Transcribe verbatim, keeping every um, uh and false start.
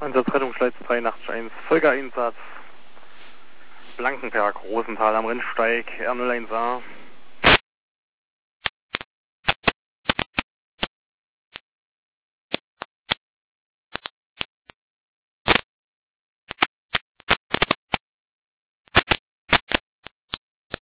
Einsatzrettungsschleiz dreiundachtzig, Folgeeinsatz, Blankenberg, Rosenthal am Rennsteig, R null eins A.